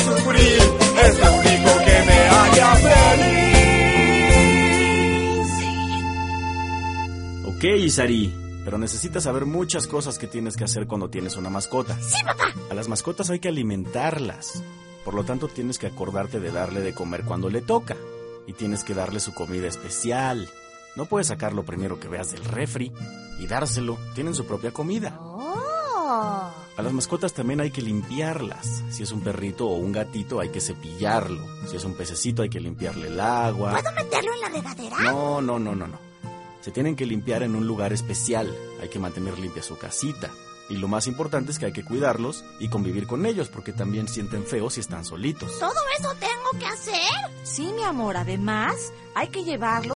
sufrir, es lo único que me haría feliz. Ok, Isari, pero necesitas saber muchas cosas que tienes que hacer cuando tienes una mascota. Sí, papá. A las mascotas hay que alimentarlas. Por lo tanto, tienes que acordarte de darle de comer cuando le toca. Y tienes que darle su comida especial. No puedes sacar lo primero que veas del refri y dárselo. Tienen su propia comida. Oh. A las mascotas también hay que limpiarlas. Si es un perrito o un gatito, hay que cepillarlo. Si es un pececito, hay que limpiarle el agua. ¿Puedo meterlo en la regadera? No. Se tienen que limpiar en un lugar especial. Hay que mantener limpia su casita. Y lo más importante es que hay que cuidarlos y convivir con ellos, porque también sienten feo si están solitos. ¿Todo eso tengo que hacer? Sí, mi amor, además hay que llevarlo